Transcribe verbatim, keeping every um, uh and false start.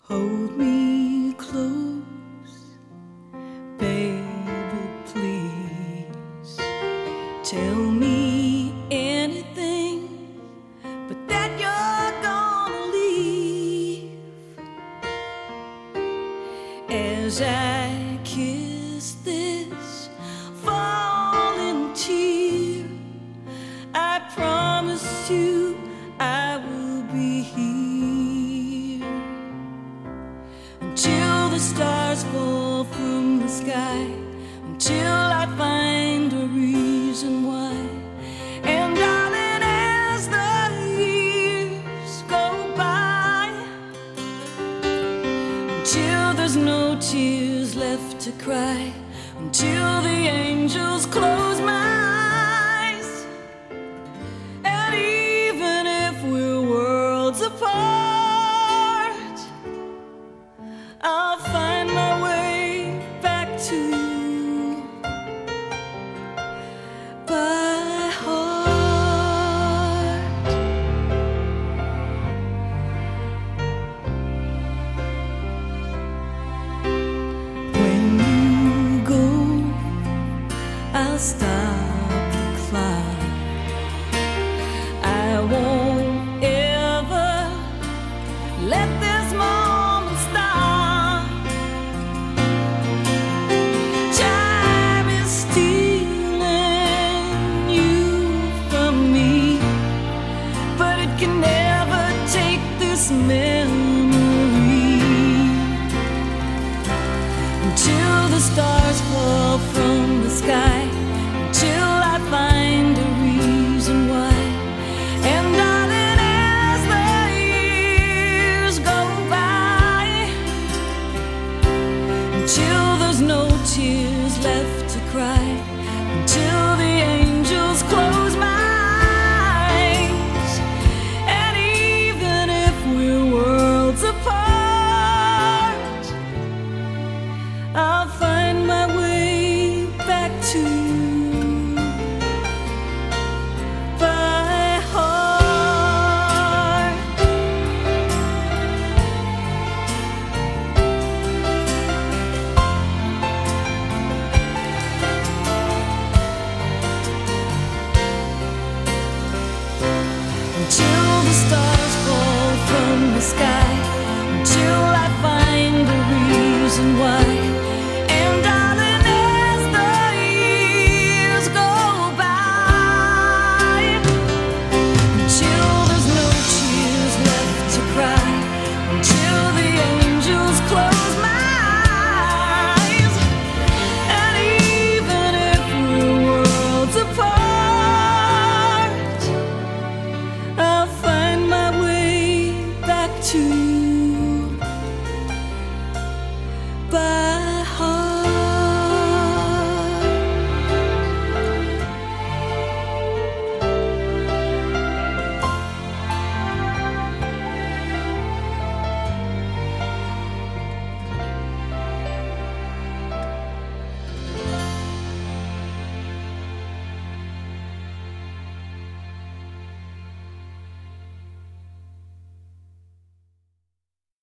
Hold me close, baby, please. Tell me anything but that you're gonna leave. As I kiss this falling tear, I promise you I will be here until the stars fall from the sky, until I find a reason why. And darling, as the years go by, until there's no tears left to cry, until the angels close my eyes. And even if we're worlds apart, I'll find my way back to you by heart. When you go, I'll stop